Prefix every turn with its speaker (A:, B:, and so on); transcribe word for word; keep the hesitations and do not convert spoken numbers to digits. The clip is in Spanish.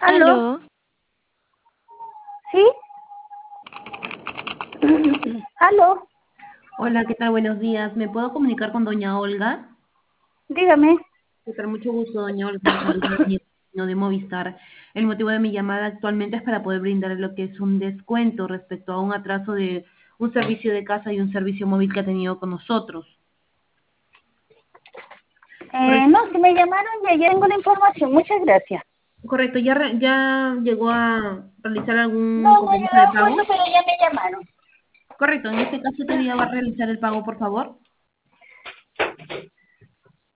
A: ¿Aló?
B: Aló,
A: ¿Sí? ¿Aló?
C: Hola, ¿qué tal? Buenos días. ¿Me puedo comunicar con doña Olga?
A: Dígame.
C: ¿Qué tal? Mucho gusto, doña Olga. Le saludo de no de Movistar. El motivo de mi llamada actualmente es para poder brindarle lo que es un descuento respecto a un atraso de un servicio de casa y un servicio móvil que ha tenido con nosotros.
A: Eh,
C: Correcto,
A: no, si me llamaron ya, ya tengo la información. Muchas gracias.
C: correcto. ¿Ya, re- ya llegó a realizar algún
A: No, no he
C: compromiso de
A: llegado a acuerdo,
C: pago?
A: pero ya me llamaron.
C: Correcto. En este caso, ¿qué día va a realizar el pago, por favor?